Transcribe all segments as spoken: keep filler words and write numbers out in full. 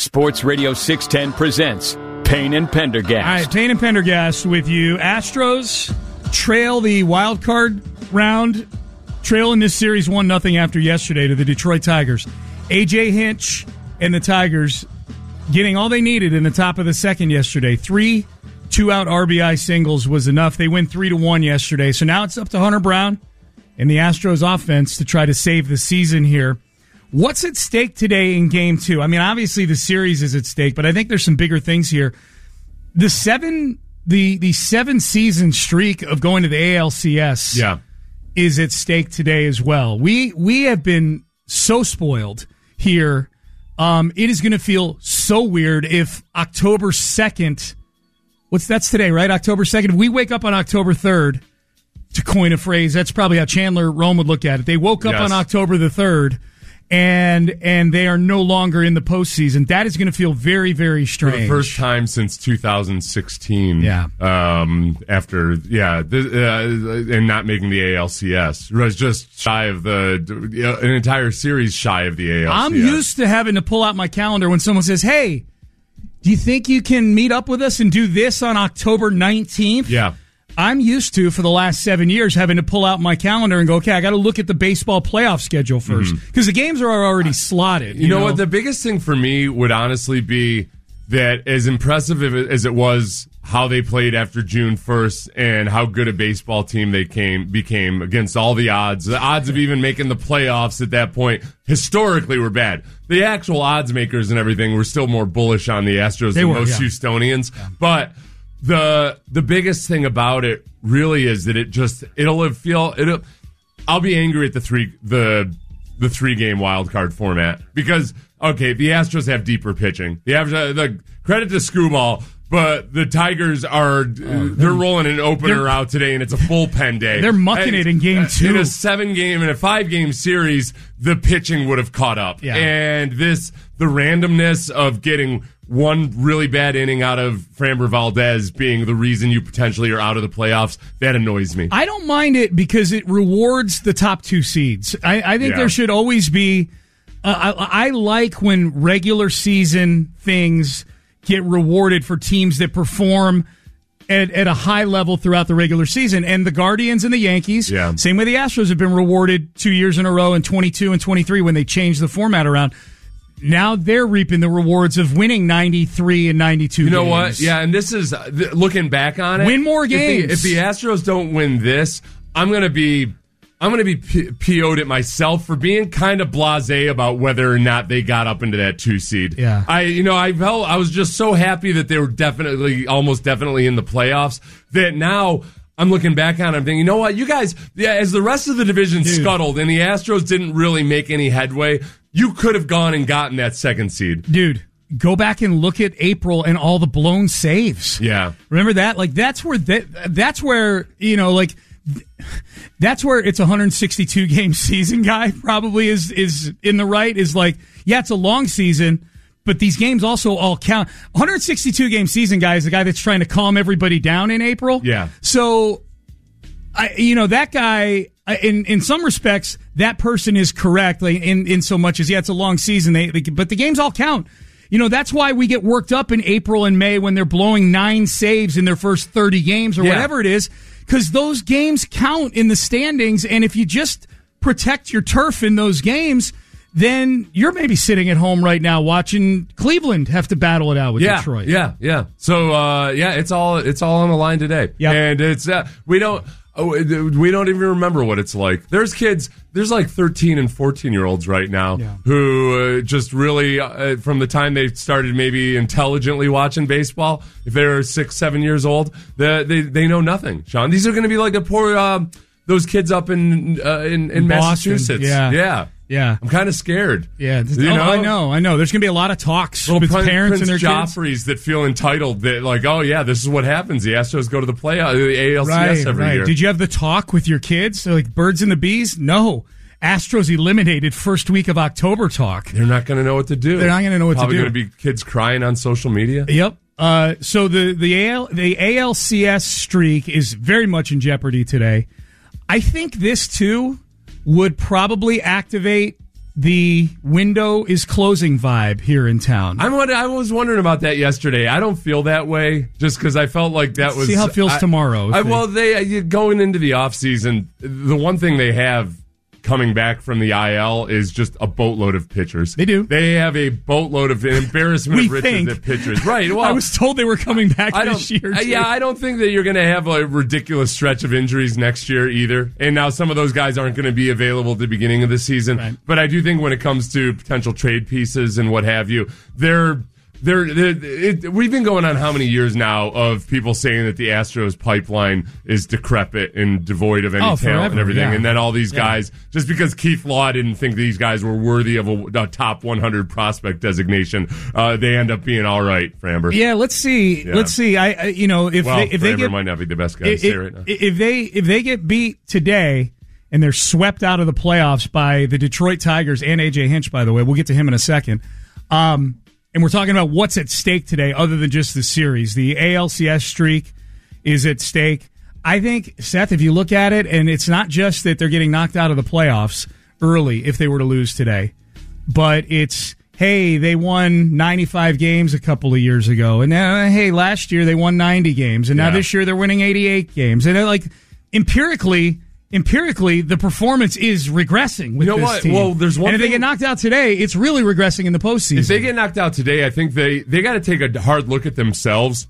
Sports Radio six ten presents Payne and Pendergast. All right, Payne and Pendergast with you. Astros trail the wild card round, trail in this series one nothing after yesterday to the Detroit Tigers. A J Hinch and the Tigers getting all they needed in the top of the second yesterday. Three two-out R B I singles was enough. They win three to one yesterday. So now it's up to Hunter Brown and the Astros offense to try to save the season here. What's at stake today in game two? I mean, obviously the series is at stake, but I think there's some bigger things here. The seven the the seven season streak of going to the A L C S yeah. is at stake today as well. We we have been so spoiled here. Um, it is going to feel so weird if October second, what's that's today, right? October second. If we wake up on October third, to coin a phrase, that's probably how Chandler Rome would look at it. They woke up yes. on October the third. And and they are no longer in the postseason. That is going to feel very, very strange. For the first time since two thousand sixteen. Yeah. Um, after, yeah, th- uh, and not making the A L C S. It was just shy of the, uh, an entire series shy of the A L C S. I'm used to having to pull out my calendar when someone says, hey, do you think you can meet up with us and do this on October nineteenth? Yeah. I'm used to, for the last seven years, having to pull out my calendar and go, okay, I got to look at the baseball playoff schedule first. Because mm-hmm. the games are already slotted. You, you know, know what? The biggest thing for me would honestly be that as impressive as it was how they played after June first and how good a baseball team they came became against all the odds. The odds of even making the playoffs at that point historically were bad. The actual odds makers and everything were still more bullish on the Astros they than were, most yeah. Houstonians. Yeah. But the the biggest thing about it really is that it just it'll feel it'll I'll be angry at the three the the three game wild card format because okay, the Astros have deeper pitching. The Astros, the credit to Scooball, but the Tigers are uh, they're rolling an opener out today, and it's a bullpen day. They're mucking and, it in game two. In a seven game in a five game series, the pitching would have caught up, yeah. and this the randomness of getting one really bad inning out of Framber Valdez being the reason you potentially are out of the playoffs, that annoys me. I don't mind it because it rewards the top two seeds. I, I think yeah. there should always be uh, I, I like when regular season things get rewarded for teams that perform at, at a high level throughout the regular season. And the Guardians and the Yankees, yeah. same way the Astros have been rewarded two years in a row in twenty-two and twenty-three when they changed the format around. Now they're reaping the rewards of winning ninety-three and ninety-two You know games. what? Yeah, and this is, looking back on it. Win more games. If the, if the Astros don't win this, I'm going to be... I'm going to be P- P O'd at myself for being kind of blasé about whether or not they got up into that two seed. Yeah. I, you know, I felt, I was just so happy that they were definitely, almost definitely in the playoffs that now I'm looking back on it, I'm thinking, you know what, you guys, yeah, as the rest of the division Dude. scuttled and the Astros didn't really make any headway, you could have gone and gotten that second seed. Dude. Go back and look at April and all the blown saves. Yeah. Remember that? Like, that's where, that, that's where, you know, like, that's where it's a one hundred sixty-two game season guy probably is is in the right, is like, yeah, it's a long season, but these games also all count. one hundred sixty-two game season guy is the guy that's trying to calm everybody down in April. Yeah. So, I, you know, that guy, in in some respects, that person is correct, like, in, in so much as, yeah, it's a long season, they, they but the games all count. You know, that's why we get worked up in April and May when they're blowing nine saves in their first thirty games or yeah. whatever it is, because those games count in the standings. And if you just protect your turf in those games, then you're maybe sitting at home right now watching Cleveland have to battle it out with yeah, Detroit. Yeah, yeah. So, uh, yeah, it's all it's all on the line today. Yep. And it's uh, we don't oh, we don't even remember what it's like. There's kids. There's like thirteen and fourteen year olds right now yeah. who uh, just really, uh, from the time they started maybe intelligently watching baseball, if they're six, seven years old, they they, they know nothing. Sean, these are going to be like the poor uh, those kids up in uh, in, in, in Massachusetts. Yeah, yeah. Yeah, I'm kind of scared. Yeah, you oh, know? I know, I know. There's going to be a lot of talks Little with Prince, parents Prince and their Joffreys kids that feel entitled. That like, oh yeah, this is what happens. The Astros go to the playoff, the A L C S right, every right. year. Did you have the talk with your kids? They're like birds and the bees? No. Astros eliminated first week of October talk. They're not going to know what to do. They're not going to know what Probably to do. Probably going to be kids crying on social media. Yep. Uh, so the the A L, the A L C S streak is very much in jeopardy today. I think this too would probably activate the window is closing vibe here in town. I'm, I was wondering about that yesterday. I don't feel that way just because I felt like that was... See how it feels I, tomorrow. I, they, well, they going into the offseason, the one thing they have coming back from the I L is just a boatload of pitchers. They do. They have a boatload of an embarrassment we of riches think. at pitchers. Right. Well, I was told they were coming back I this don't, year. uh, Too. Yeah, I don't think that you're going to have a ridiculous stretch of injuries next year either. And now some of those guys aren't going to be available at the beginning of the season. Right. But I do think when it comes to potential trade pieces and what have you, they're... They're, they're, it, we've been going on how many years now of people saying that the Astros pipeline is decrepit and devoid of any oh, talent forever, and everything. Yeah. And then all these yeah. guys, just because Keith Law didn't think these guys were worthy of a, a top one hundred prospect designation, uh, they end up being all right, Framber. Yeah, let's see. Yeah. Let's see. I, I you know, if well, they, if Framber they get, might not be the best guy if, to say right now. If they if they get beat today and they're swept out of the playoffs by the Detroit Tigers and A J Hinch, by the way, we'll get to him in a second. Um, And we're talking about what's at stake today other than just the series. The A L C S streak is at stake. I think, Seth, if you look at it, and it's not just that they're getting knocked out of the playoffs early if they were to lose today, but it's, hey, they won ninety-five games a couple of years ago. And now, hey, last year they won ninety games. And now Yeah. this year they're winning eighty-eight games. And they're like, empirically... Empirically, the performance is regressing with You know this what? team. Well, there's one and if thing- they get knocked out today, it's really regressing in the postseason. If they get knocked out today, I think they, they got to take a hard look at themselves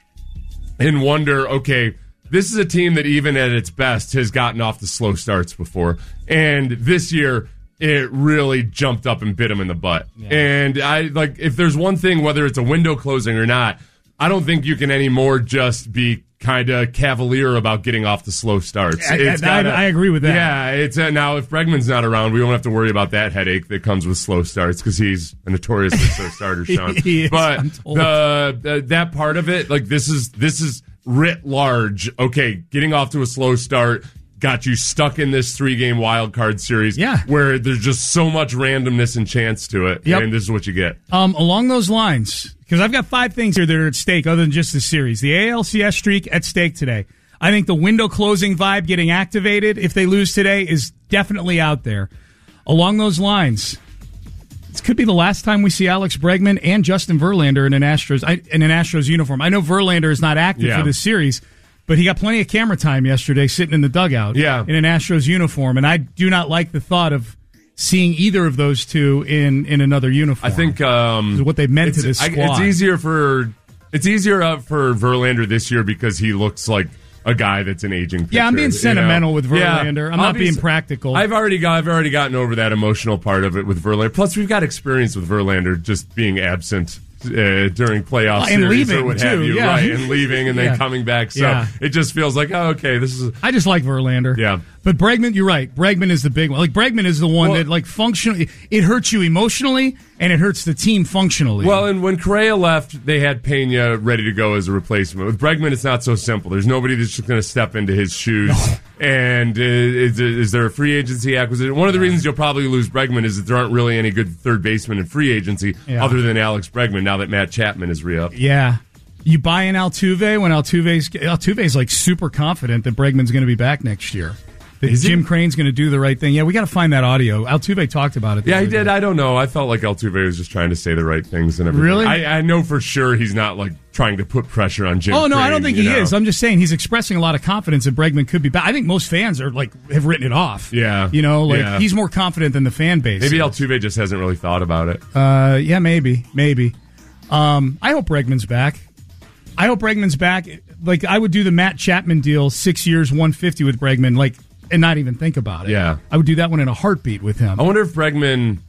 and wonder, okay, this is a team that even at its best has gotten off the slow starts before. And this year, it really jumped up and bit them in the butt. Yeah. And I like if there's one thing, whether it's a window closing or not, I don't think you can anymore just be kind of cavalier about getting off the slow starts. I, It's I, gotta, I agree with that. Yeah, it's uh, now if Bregman's not around, we won't have to worry about that headache that comes with slow starts because he's a notoriously slow starter, Sean. He is, but I'm told. the, the that part of it, like this is this is writ large. Okay, getting off to a slow start got you stuck in this three-game wild card series Yeah. where there's just so much randomness and chance to it, Yep. and this is what you get. Um, along those lines, because I've got five things here that are at stake other than just the series. The A L C S streak at stake today. I think the window closing vibe getting activated if they lose today is definitely out there. Along those lines, this could be the last time we see Alex Bregman and Justin Verlander in an Astros in an Astros uniform. I know Verlander is not active Yeah. for this series, but he got plenty of camera time yesterday sitting in the dugout Yeah. in an Astros uniform, and I do not like the thought of seeing either of those two in, in another uniform. I think um, what they've meant to it's- this I- squad. It's easier for it's easier uh, for Verlander this year because he looks like a guy that's an aging pitcher. Yeah, I'm being you sentimental know? with Verlander. Yeah, I'm not being obviously- practical. I've already got I've already gotten over that emotional part of it with Verlander. Plus, we've got experience with Verlander just being absent uh, during playoff And series leaving, or what too, have you, yeah. right? And leaving and then Yeah. coming back. So Yeah. it just feels like, oh, okay, this is. I just like Verlander. Yeah. But Bregman, you're right. Bregman is the big one. Like, Bregman is the one Well- that, like, functionally, it hurts you emotionally and it hurts the team functionally. Well, and when Correa left, they had Pena ready to go as a replacement. With Bregman, it's not so simple. There's nobody that's just going to step into his shoes. And uh, is, is there a free agency acquisition? One of the reasons you'll probably lose Bregman is that there aren't really any good third basemen in free agency Yeah. other than Alex Bregman now that Matt Chapman is re-up. yeah. You buy in Altuve when Altuve's, Altuve's, like, super confident that Bregman's going to be back next year. That Is he? Jim Crane's going to do the right thing. Yeah, we got to find that audio. Altuve talked about it. the Yeah, he other did. day. I don't know. I felt like Altuve was just trying to say the right things and everything. Really? I, I know for sure he's not like trying to put pressure on Jim. Oh, no, I Crane, don't think you he know? is. I'm just saying he's expressing a lot of confidence that Bregman could be back. I think most fans are like have written it off. Yeah. You know, like Yeah. he's more confident than the fan base. Maybe is. Altuve just hasn't really thought about it. Uh, yeah, maybe, maybe. Um, I hope Bregman's back. I hope Bregman's back. Like, I would do the Matt Chapman deal, six years, one fifty with Bregman, like, and not even think about it. Yeah. I would do that one in a heartbeat with him. I wonder if Bregman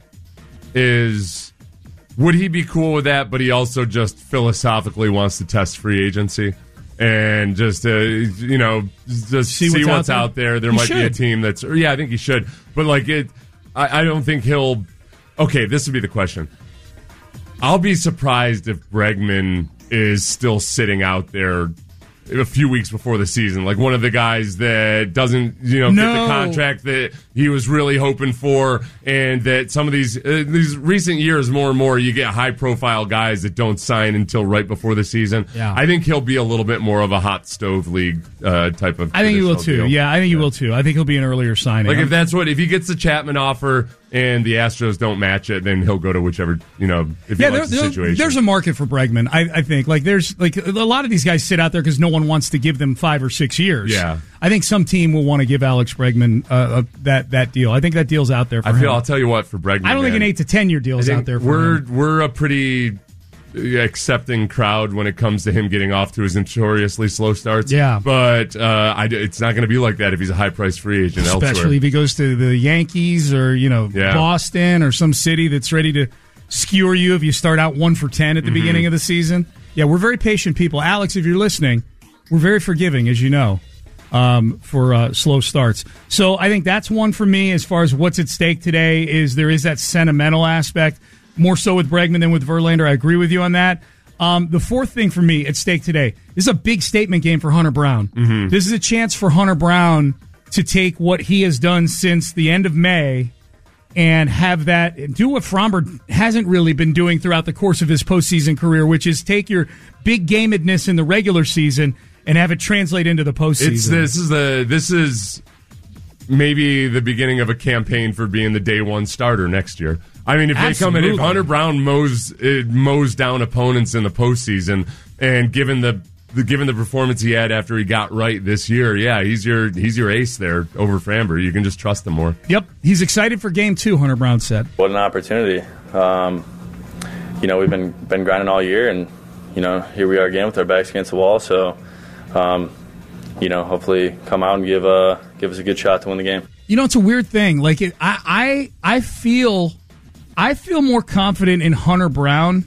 is. Would he be cool with that, but he also just philosophically wants to test free agency and just, uh, you know, just See see, what's what's, out out there? There He might be a should. team that's. Or yeah, I think he should. But, like, it. I, I don't think he'll. Okay, this would be the question. I'll be surprised if Bregman is still sitting out there a few weeks before the season, like one of the guys that doesn't, you know, No. get the contract that he was really hoping for, and that some of these uh, these recent years, more and more, you get high profile guys that don't sign until right before the season. Yeah. I think he'll be a little bit more of a hot stove league uh, type of. I think he will traditional too. deal. Yeah, I think he will too. I think he'll be an earlier signing. Like if that's what if he gets the Chapman offer, and the Astros don't match it, then he'll go to whichever, you know, if he yeah, likes there, the situation. There's a market for Bregman, I, I think. Like, there's like a lot of these guys sit out there because no one wants to give them five or six years. Yeah. I think some team will want to give Alex Bregman uh, uh, that that deal. I think that deal's out there for I feel, him. I'll tell you what, for Bregman, I don't man, think an eight to ten year deal is out there for we're, him. We're a pretty accepting crowd when it comes to him getting off to his notoriously slow starts. Yeah. But uh, I, it's not going to be like that if he's a high-priced free agent Especially elsewhere. if he goes to the Yankees or, you know, Yeah. Boston or some city that's ready to skewer you if you start out one for ten at the Mm-hmm. beginning of the season. Yeah, we're very patient people. Alex, if you're listening, we're very forgiving, as you know, um, for uh, slow starts. So I think that's one for me as far as what's at stake today is there is that sentimental aspect, more so with Bregman than with Verlander. I agree with you on that. Um, the fourth thing for me at stake today, this is a big statement game for Hunter Brown. Mm-hmm. This is a chance for Hunter Brown to take what he has done since the end of May and have that, do what Fromber hasn't really been doing throughout the course of his postseason career, which is take your big gamedness in the regular season and have it translate into the postseason. It's, this is the this is maybe the beginning of a campaign for being the day one starter next year. I mean, if Absolutely. they come in, if Hunter Brown mows it mows down opponents in the postseason, and given the, the given the performance he had after he got right this year, yeah, he's your he's your ace there over Framber. You can just trust him more. Yep, he's excited for game two. Hunter Brown said, "What an opportunity! Um, you know, we've been been grinding all year, and you know, here we are again with our backs against the wall. So, um, you know, hopefully, come out and give uh give us a good shot to win the game." You know, it's a weird thing. Like, it, I I I feel. I feel more confident in Hunter Brown,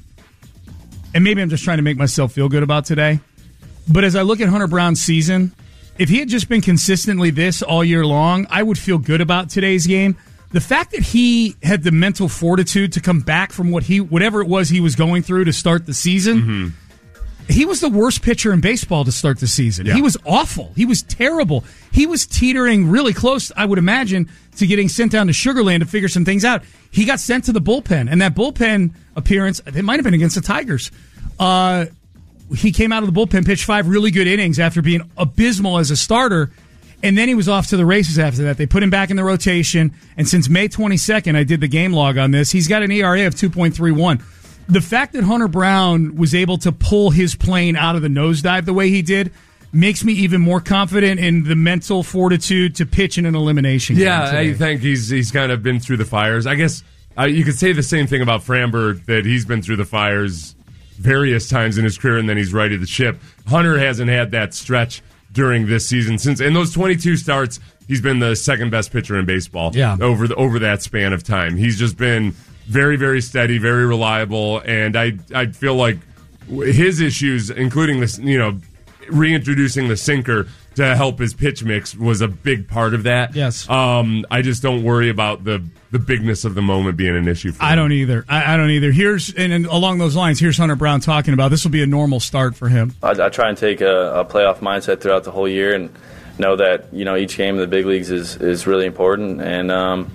and maybe I'm just trying to make myself feel good about today, but as I look at Hunter Brown's season, if he had just been consistently this all year long, I would feel good about today's game. The fact that he had the mental fortitude to come back from what he, whatever it was he was going through to start the season, mm-hmm. He was the worst pitcher in baseball to start the season. Yeah. He was awful. He was terrible. He was teetering really close, I would imagine, to getting sent down to Sugar Land to figure some things out. He got sent to the bullpen, and that bullpen appearance, it might have been against the Tigers. Uh, he came out of the bullpen, pitched five really good innings after being abysmal as a starter, and then he was off to the races after that. They put him back in the rotation, and since May twenty-second, I did the game log on this, he's got an E R A of two point three one. The fact that Hunter Brown was able to pull his plane out of the nosedive the way he did makes me even more confident in the mental fortitude to pitch in an elimination game Yeah, today. I think he's he's kind of been through the fires. I guess uh, you could say the same thing about Framber, that he's been through the fires various times in his career, and then he's righted the ship. Hunter hasn't had that stretch during this season. Since in those twenty-two starts, he's been the second best pitcher in baseball. Yeah. over the, over that span of time, he's just been very, very steady, very reliable, and I I feel like his issues, including this, you know, reintroducing the sinker to help his pitch mix, was a big part of that. Yes. Um, I just don't worry about the the bigness of the moment being an issue for him. I don't either. I, I don't either. Here's and, and along those lines, here's Hunter Brown talking about this will be a normal start for him. I, I try and take a, a playoff mindset throughout the whole year, and know that you know each game in the big leagues is is really important, and um,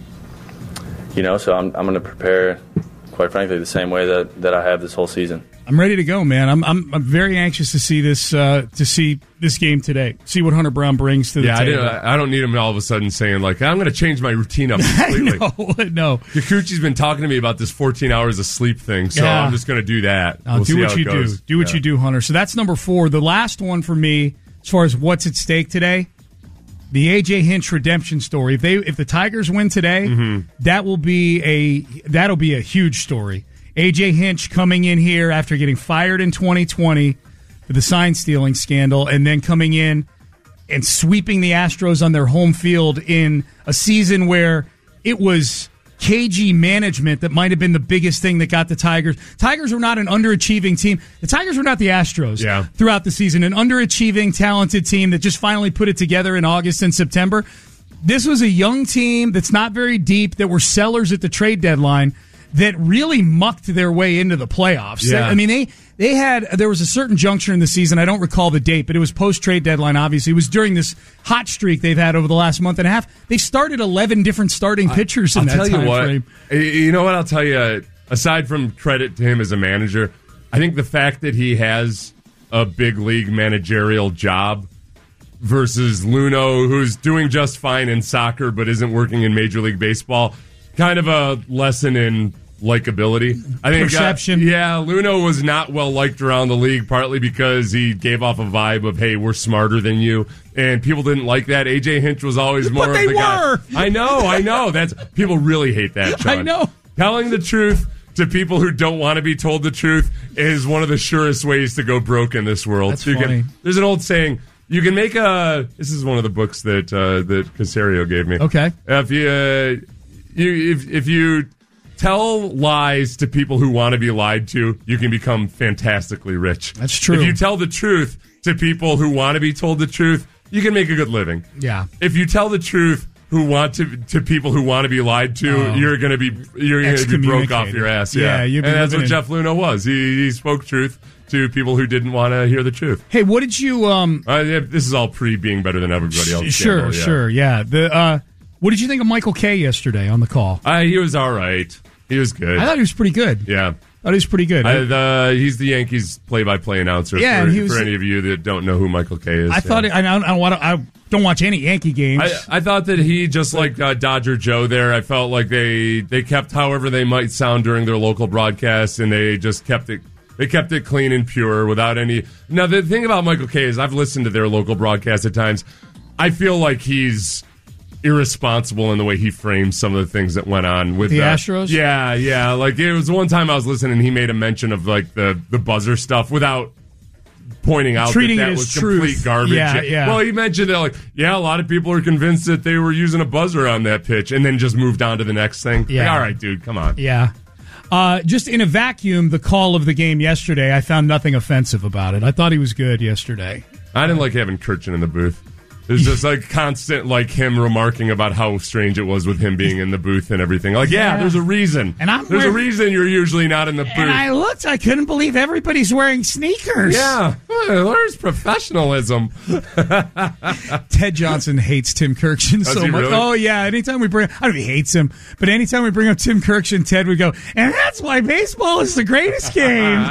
you know, so I'm I'm going to prepare, quite frankly, the same way that, that I have this whole season. I'm ready to go, man. I'm I'm, I'm very anxious to see this uh, to see this game today. See what Hunter Brown brings to the Yeah, I, table. didn't, I don't need him all of a sudden saying, like, I'm going to change my routine up completely. no, no. Kikuchi's been talking to me about this fourteen hours of sleep thing, so Yeah. I'm just going to do that. I'll We'll do see what how you it goes. do. Do what Yeah. you do, Hunter. So that's number four. The last one for me, as far as what's at stake today, the A J Hinch redemption story. If they if the Tigers win today, Mm-hmm. that will be a that'll be a huge story. A J Hinch coming in here after getting fired in twenty twenty for the sign stealing scandal, and then coming in and sweeping the Astros on their home field in a season where it was K G management that might have been the biggest thing that got the Tigers. Tigers were not an underachieving team. The Tigers were not the Astros Yeah. throughout the season. An underachieving, talented team that just finally put it together in August and September. This was a young team that's not very deep, that were sellers at the trade deadline, that really mucked their way into the playoffs. Yeah. I mean, they they had, there was a certain juncture in the season, I don't recall the date, but it was post-trade deadline, obviously. It was during this hot streak they've had over the last month and a half. They started eleven different starting pitchers in I'll that tell time you what, frame. You know what? I'll tell you, aside from credit to him as a manager, I think the fact that he has a big league managerial job versus Luno, who's doing just fine in soccer but isn't working in Major League Baseball, kind of a lesson in likability. I think Perception. Got, yeah, Luno was not well liked around the league, partly because he gave off a vibe of, hey, we're smarter than you. And people didn't like that. A J Hinch was always more but of they the were. guy. I know, I know. That's people really hate that, Sean. I know. Telling the truth to people who don't want to be told the truth is one of the surest ways to go broke in this world. That's so you funny. Can, there's an old saying, you can make a... This is one of the books that uh, that Casario gave me. Okay. If you, uh, you if, if you tell lies to people who want to be lied to, you can become fantastically rich. That's true. If you tell the truth to people who want to be told the truth, you can make a good living. Yeah. If you tell the truth who want to to people who want to be lied to, Oh. you're going to be you're going to be broke off your ass. Yeah, Yeah, you'd be and that's what living in- Jeff Luno was. He he spoke truth to people who didn't want to hear the truth. Hey, what did you? Um, Uh, yeah, this is all pre being better than everybody else. sure, scandal, yeah. sure, yeah. The uh, what did you think of Michael Kay yesterday on the call? Uh, he was all right. He was good. I thought he was pretty good. yeah. I thought he was pretty good. I, the, he's the Yankees play-by-play announcer. Yeah, for, and he was- for any of you that don't know who Michael Kay is. I yeah. thought. I don't. I don't, wanna- I don't watch any Yankee games. I, I thought that he, just like uh, Dodger Joe there, I felt like they they kept however they might sound during their local broadcasts, and they just kept it they kept it clean and pure without any... Now, the thing about Michael Kay is I've listened to their local broadcasts at times. I feel like he's irresponsible in the way he frames some of the things that went on with The uh, Astros? Yeah, yeah. Like, it was one time I was listening, and he made a mention of, like, the, the buzzer stuff without pointing out Treating that that it as was truth. complete garbage. Yeah, yeah. Well, he mentioned that, like, yeah, a lot of people are convinced that they were using a buzzer on that pitch, and then just moved on to the next thing. Yeah. Like, all right, dude, come on. yeah. Uh, just in a vacuum, the call of the game yesterday, I found nothing offensive about it. I thought he was good yesterday. I didn't like having Kirchen in the booth. There's just like constant, like him remarking about how strange it was with him being in the booth and everything. Like, yeah, Yeah. there's a reason. And I'm there's a wearing- reason you're usually not in the booth. And I looked, I couldn't believe everybody's wearing sneakers. yeah, where's professionalism? Ted Johnson hates Tim Kirkshin Does so he much. really? Oh yeah, anytime we bring, I don't know if he hates him, but anytime we bring up Tim Kirkshin, Ted would go, and that's why baseball is the greatest game.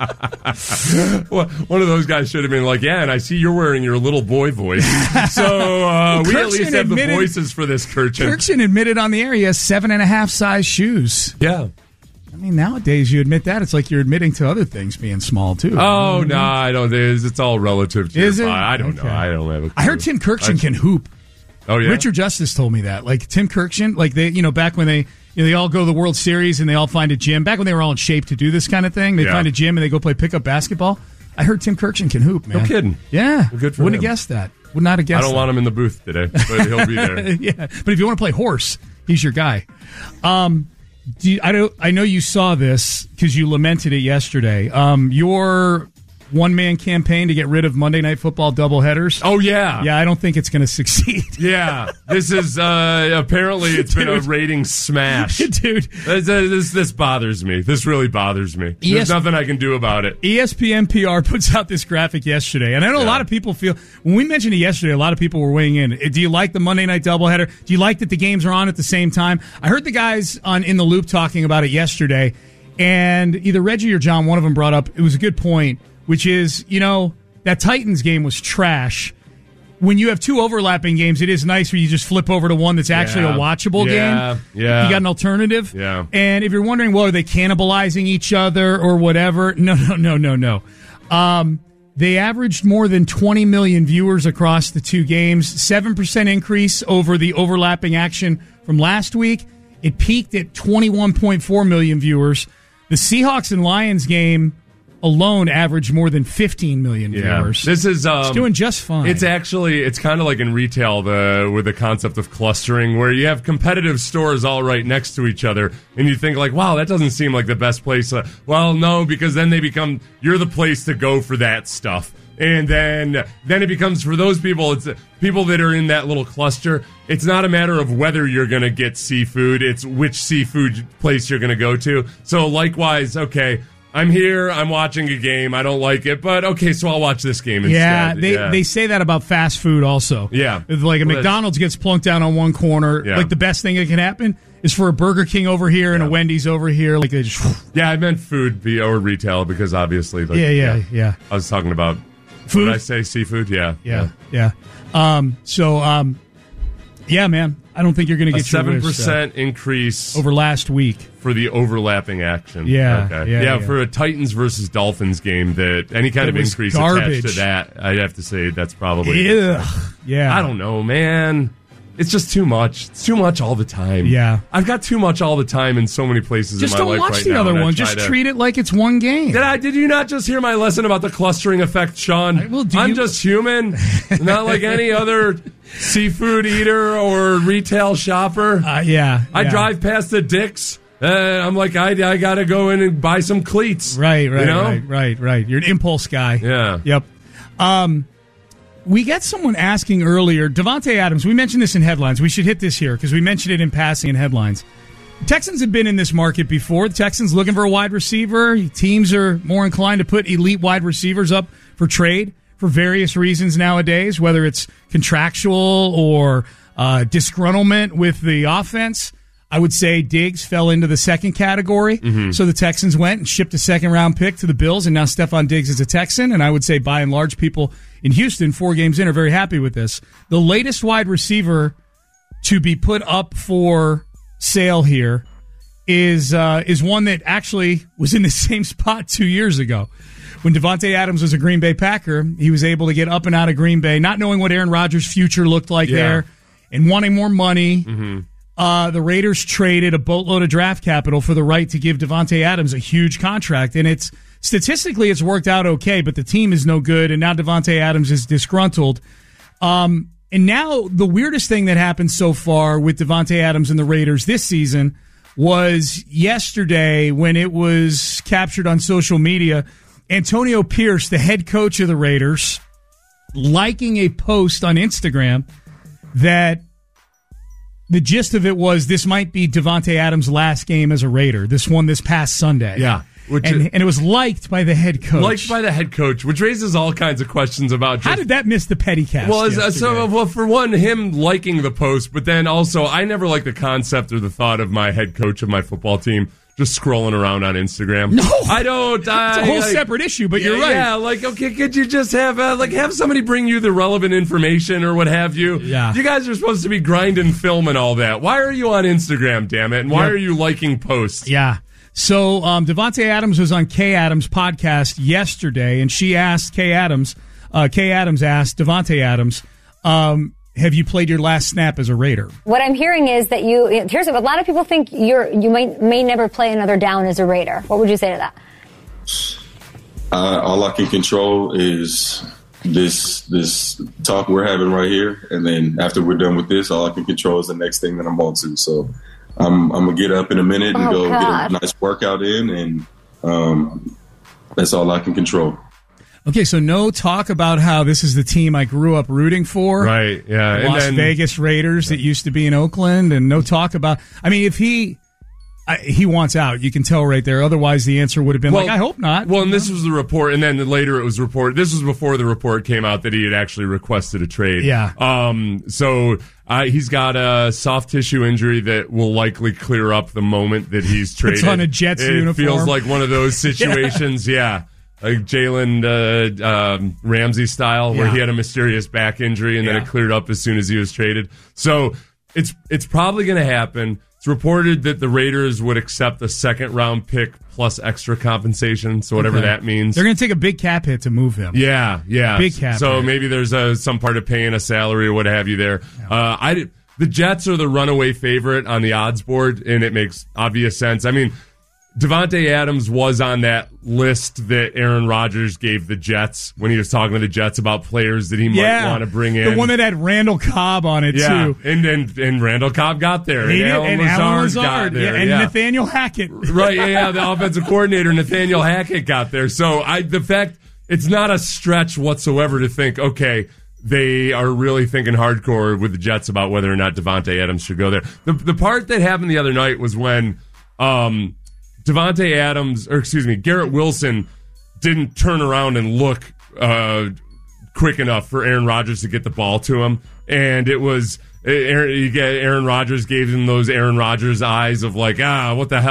Well, one of those guys should have been like, yeah, and I see you're wearing your little boy voice. So uh, we at Kirkshin least have the admitted- voices for this Kirchen. Kirkshin admitted on the air he has seven and a half size shoes. Yeah. I mean, nowadays you admit that, it's like you're admitting to other things being small too. Oh, no, I don't. It's, it's all relative to Is your it? body. I don't Okay. know. I don't have a clue. I heard Tim Kirkshin I- can hoop. Oh, yeah? Richard Justice told me that. Like Tim Kirkshin, like they, you know, back when they, you know, they all go to the World Series and they all find a gym. Back when they were all in shape to do this kind of thing, they Yeah. find a gym and they go play pickup basketball. I heard Tim Kirkshin can hoop, man. No kidding. Yeah, Well, good for Wouldn't him. have guessed that. Would not have guessed. I don't that. want him in the booth today, but he'll be there. yeah, but if you want to play horse, he's your guy. Um, do you, I don't. I know you saw this because you lamented it yesterday. Um, your one man campaign to get rid of Monday Night Football doubleheaders. Oh, yeah. Yeah, I don't think it's going to succeed. Yeah. This is, uh, apparently it's been a Dude. rating smash. Dude, This, this, this bothers me. This really bothers me. There's Yes. nothing I can do about it. E S P N P R puts out this graphic yesterday, and I know a Yeah. lot of people feel when we mentioned it yesterday, a lot of people were weighing in. Do you like the Monday Night doubleheader? Do you like that the games are on at the same time? I heard the guys on In the Loop talking about it yesterday, and either Reggie or John, one of them brought up it was a good point, which is you know that Titans game was trash. When you have two overlapping games, it is nice when you just flip over to one that's actually Yeah. a watchable Yeah. game. Yeah. You got an alternative. Yeah. And if you're wondering, well, are they cannibalizing each other or whatever? No, no, no, no, no. Um, they averaged more than twenty million viewers across the two games, seven percent increase over the overlapping action from last week. It peaked at twenty-one point four million viewers. The Seahawks and Lions game alone averaged more than fifteen million Yeah. viewers. This is, um, it's doing just fine. It's actually, it's kind of like in retail, the with the concept of clustering, where you have competitive stores all right next to each other, and you think like, wow, that doesn't seem like the best place. Uh, well, no, because then they become, you're the place to go for that stuff. And then, then it becomes for those people, it's uh, people that are in that little cluster. It's not a matter of whether you're going to get seafood. It's which seafood place you're going to go to. So likewise, okay, I'm here, I'm watching a game, I don't like it, but okay, so I'll watch this game instead. Yeah, they, yeah. they say that about fast food also. Yeah. If, like a Well, McDonald's gets plunked down on one corner, Yeah. like the best thing that can happen is for a Burger King over here and a Wendy's over here. Like they just, Yeah, I meant food be- or retail because obviously, like, yeah, yeah, yeah. I was talking about Food? Did I say seafood? Yeah, Yeah, yeah. Um, so, um, Yeah, man. I don't think you're going to get a seven percent your wish, increase over last week for the overlapping action. Yeah, okay. yeah, yeah, yeah. For a Titans versus Dolphins game, that any kind It of was increase garbage. attached to that, I'd have to say that's probably. Ugh. Yeah. I don't know, man. It's just too much. It's too much all the time. Yeah. I've got too much all the time in so many places Just in my don't life watch right the now, other and I one. try Just to- treat it like it's one game. Did I? Did you not just hear my lesson about the clustering effect, Sean? I- well, do I'm you- just human, not like any other seafood eater or retail shopper. Uh, yeah. I yeah. drive past the Dick's. Uh, I'm like, I, I got to go in and buy some cleats. Right, right, you know? right, right, right. You're an impulse guy. Yeah. Yep. Um, we got someone asking earlier, Davante Adams, we mentioned this in headlines. We should hit this here because we mentioned it in passing in headlines. Texans have been in this market before. The Texans looking for a wide receiver. Teams are more inclined to put elite wide receivers up for trade for various reasons nowadays, whether it's contractual or uh, disgruntlement with the offense. I would say Diggs fell into the second category. Mm-hmm. So the Texans went and shipped a second-round pick to the Bills, and now Stephon Diggs is a Texan. And I would say, by and large, people in Houston, four games in, are very happy with this. The latest wide receiver to be put up for sale here is uh, is one that actually was in the same spot two years ago. When Davante Adams was a Green Bay Packer, he was able to get up and out of Green Bay, not knowing what Aaron Rodgers' future looked like Yeah. there, and wanting more money. Mm-hmm. Uh, the Raiders traded a boatload of draft capital for the right to give Davante Adams a huge contract, and it's statistically it's worked out okay, but the team is no good, and now Davante Adams is disgruntled. Um, and now the weirdest thing that happened so far with Davante Adams and the Raiders this season was yesterday when it was captured on social media. Antonio Pierce, the head coach of the Raiders, liking a post on Instagram that the gist of it was this might be Davante Adams' last game as a Raider, this one this past Sunday. Yeah. Which And, is, and it was liked by the head coach. liked by the head coach, which raises all kinds of questions about just, How did that miss the petty cast? Well, as- uh, yesterday? so well, for one, him liking the post, but then also, I never like the concept or the thought of my head coach of my football team just scrolling around on Instagram. No, I don't. it's I, a whole like, separate issue, but yeah, you're right. Yeah, like okay, could you just have uh, like have somebody bring you the relevant information or what have you? Yeah. You guys are supposed to be grinding film and all that. Why are you on Instagram? Damn it! And why Yep. are you liking posts? Yeah. So um, Davante Adams was on Kay Adams' podcast yesterday, and she asked Kay Adams, uh, Kay Adams asked Davante Adams, um, have you played your last snap as a Raider? What I'm hearing is that you, here's what a lot of people think you're, you might, may never play another down as a Raider. What would you say to that? Uh, all I can control is this this talk we're having right here, and then after we're done with this, all I can control is the next thing that I'm on to. So I'm I'm gonna get up in a minute and Oh, go God. get a nice workout in, and um, that's all I can control. Okay, so no talk about how this is the team I grew up rooting for. Right. Yeah. The and Las then, Vegas Raiders that used to be in Oakland, and no talk about. I mean, if he I, he wants out, you can tell right there. Otherwise, the answer would have been like, "I hope not." Well, and this was the report, and then later it was reported. This was before the report came out that he had actually requested a trade. Yeah. Um. So uh, he's got a soft tissue injury that will likely clear up the moment that he's traded. on a Jets it uniform. feels like one of those situations. yeah. Like Jalen uh, um, Ramsey style, where Yeah. he had a mysterious back injury and then Yeah. it cleared up as soon as he was traded. So it's it's probably going to happen. It's reported that the Raiders would accept a second round pick plus extra compensation, so whatever Okay. that means. They're going to take a big cap hit to move him. Yeah, yeah. Big cap So hit. maybe there's a, some part of paying a salary or what have you there. Uh, I did- the Jets are the runaway favorite on the odds board, and it makes obvious sense. I mean, Davante Adams was on that list that Aaron Rodgers gave the Jets when he was talking to the Jets about players that he Yeah. might want to bring in. The one that had Randall Cobb on it, yeah, too. and, and and Randall Cobb got there, He and did, Alan and Lazard, Alan Lazard got there, yeah, and yeah. Nathaniel Hackett. Right, yeah, yeah, the offensive coordinator, Nathaniel Hackett, got there. So I, the fact, it's not a stretch whatsoever to think, okay, they are really thinking hardcore with the Jets about whether or not Davante Adams should go there. The the part that happened the other night was when um, Davante Adams, or excuse me, Garrett Wilson didn't turn around and look uh, quick enough for Aaron Rodgers to get the ball to him, and it was Aaron, you get Aaron Rodgers gave him those Aaron Rodgers eyes of like, ah, what the hell.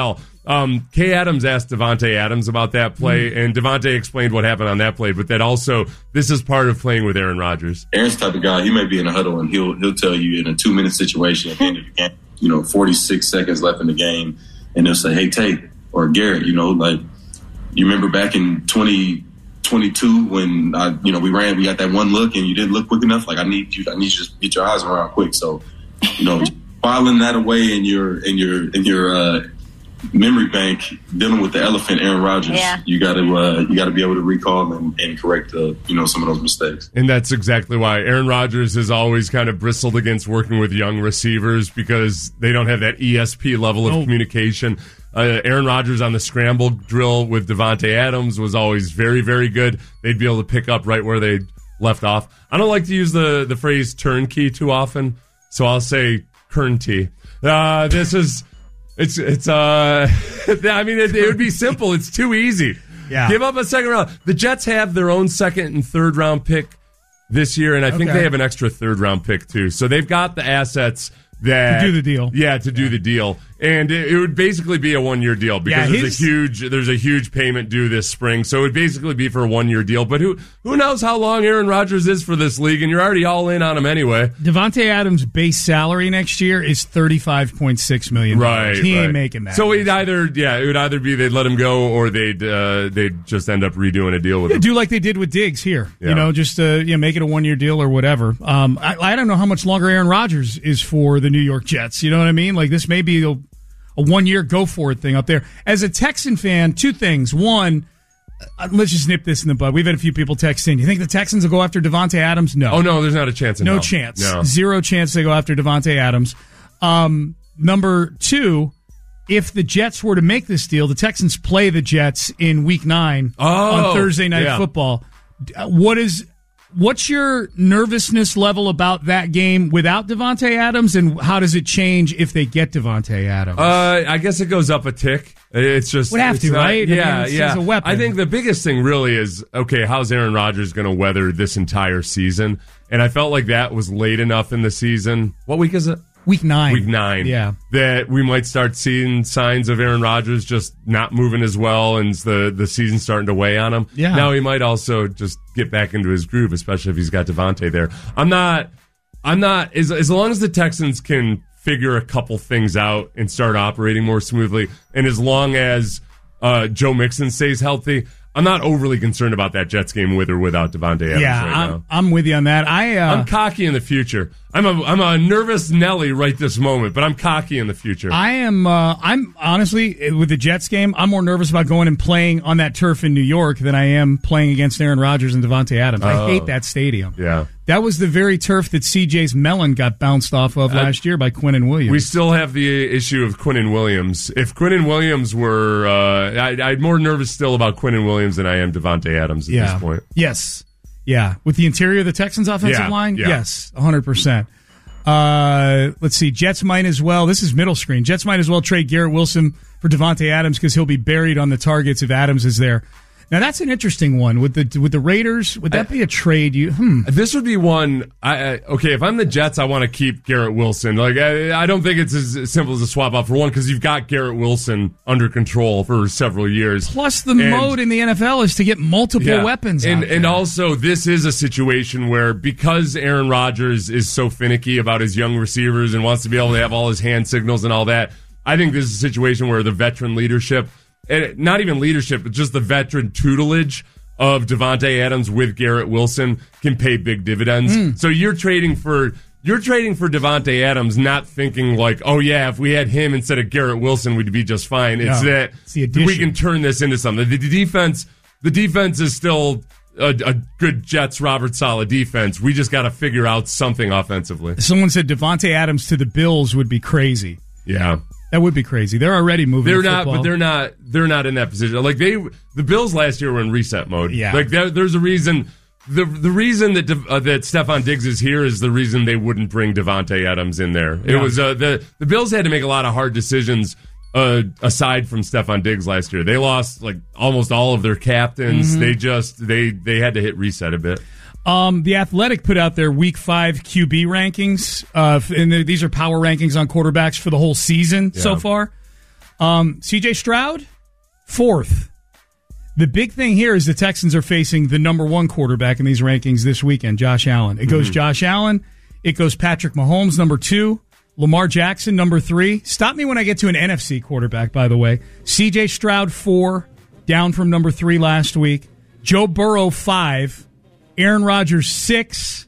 Um, Kay Adams asked Devontae Adams about that play, mm. and Devontae explained what happened on that play, but that also, this is part of playing with Aaron Rodgers. Aaron's the type of guy, he may be in a huddle, and he'll he'll tell you in a two-minute situation at the end of the game, you know, forty-six seconds left in the game, and he'll say, hey, Tate, or Garrett, you know, like, you remember back in twenty twenty-two when, I, you know, we ran, we got that one look, and you didn't look quick enough? Like, I need you, I need you to get your eyes around quick. So, you know, filing that away in your, in your, in your, uh, memory bank, dealing with the elephant Aaron Rodgers, yeah. you got to uh, you got to be able to recall and, and correct uh, you know some of those mistakes. And that's exactly why Aaron Rodgers has always kind of bristled against working with young receivers because they don't have that E S P level of oh. communication. Uh, Aaron Rodgers on the scramble drill with Devontae Adams was always very, very good. They'd be able to pick up right where they left off. I don't like to use the the phrase turnkey too often, so I'll say kernty. Uh, this is. It's, it's, uh, I mean, it, it would be simple. It's too easy. Yeah. Give up a second round. The Jets have their own second and third round pick this year, and I think okay. they have an extra third round pick too. So they've got the assets that. To do the deal. Yeah, to do yeah. the deal. And it, it would basically be a one year deal because yeah, there's a huge, there's a huge payment due this spring. So it would basically be for a one year deal. But who, who knows how long Aaron Rodgers is for this league, and you're already all in on him anyway. Devontae Adams' base salary next year is thirty-five point six million dollars. Right. He right. ain't making that. So it'd either, yeah, it would either be they'd let him go or they'd, uh, they'd just end up redoing a deal with yeah, him. Do like they did with Diggs here. Yeah. You know, just, uh, you know, make it a one year deal or whatever. Um, I, I don't know how much longer Aaron Rodgers is for the New York Jets. You know what I mean? Like this may be a, a one-year go-for-it thing up there. As a Texan fan, two things. One, uh, let's just nip this in the bud. We've had a few people text in. You think the Texans will go after Devontae Adams? No. Oh, no, there's not a chance in No hell. chance. No. Zero chance they go after Devontae Adams. Um, number two, if the Jets were to make this deal, the Texans play the Jets in Week nine oh, on Thursday Night yeah. Football. What is... What's your nervousness level about that game without Devontae Adams, and how does it change if they get Devontae Adams? Uh, I guess it goes up a tick. It's just would have to, not, right? Yeah, I mean, it's, yeah. it's a weapon. I think the biggest thing really is okay. How's Aaron Rodgers going to weather this entire season? And I felt like that was late enough in the season. What week is it? Week nine. Week nine. Yeah. That we might start seeing signs of Aaron Rodgers just not moving as well and the, the season starting to weigh on him. Yeah. Now he might also just get back into his groove, especially if he's got Devontae there. I'm not, I'm not, as, as long as the Texans can figure a couple things out and start operating more smoothly, and as long as uh, Joe Mixon stays healthy, I'm not overly concerned about that Jets game with or without Devontae Adams yeah, right I'm, now. I'm with you on that. I, uh, I'm cocky in the future. I'm a I'm a nervous Nelly right this moment, but I'm cocky in the future. I am. Uh, I'm honestly with the Jets game. I'm more nervous about going and playing on that turf in New York than I am playing against Aaron Rodgers and Devontae Adams. Oh. I hate that stadium. Yeah, that was the very turf that C J's melon got bounced off of last uh, year by Quinnen Williams. We still have the issue of Quinnen Williams. If Quinnen Williams were, uh, I, I'm more nervous still about Quinnen Williams than I am Devontae Adams at yeah. this point. Yes. Yeah. With the interior of the Texans offensive yeah. line? Yeah. Yes. one hundred percent. Uh, let's see. Jets might as well. This is middle screen. Jets might as well trade Garrett Wilson for Devontae Adams because he'll be buried on the targets if Adams is there. Now that's an interesting one with the with the Raiders. Would that I, be a trade? You hmm. This would be one. I, I okay. If I'm the Jets, I want to keep Garrett Wilson. Like I, I don't think it's as simple as a swap out for one because you've got Garrett Wilson under control for several years. Plus, the and, mode in the N F L is to get multiple yeah, weapons. And out and there. also, this is a situation where because Aaron Rodgers is so finicky about his young receivers and wants to be able to have all his hand signals and all that, I think this is a situation where the veteran leadership, and not even leadership, but just the veteran tutelage of Devontae Adams with Garrett Wilson can pay big dividends. Mm. So you're trading for you're trading for Devontae Adams, not thinking like, oh yeah, if we had him instead of Garrett Wilson, we'd be just fine. It's no, that it's the we can turn this into something. The, the defense, the defense is still a, a good Jets Robert Saleh defense. We just got to figure out something offensively. Someone said Devontae Adams to the Bills would be crazy. Yeah. That would be crazy. They're already moving. They're to not, football. but they're not. They're not in that position. Like they, the Bills last year were in reset mode. Yeah. Like there, there's a reason. The the reason that uh, that Stephon Diggs is here is the reason they wouldn't bring Devontae Adams in there. It yeah. was uh, the the Bills had to make a lot of hard decisions uh, aside from Stephon Diggs last year. They lost like almost all of their captains. Mm-hmm. They just they they had to hit reset a bit. Um, the Athletic put out their Week Five Q B rankings, uh, and these are power rankings on quarterbacks for the whole season yeah. so far. Um, C J Stroud, fourth. The big thing here is the Texans are facing the number one quarterback in these rankings this weekend, Josh Allen. It goes mm-hmm. Josh Allen. It goes Patrick Mahomes, number two. Lamar Jackson, number three. Stop me when I get to an N F C quarterback, by the way. C J Stroud, four, down from number three last week. Joe Burrow, five. Aaron Rodgers, six.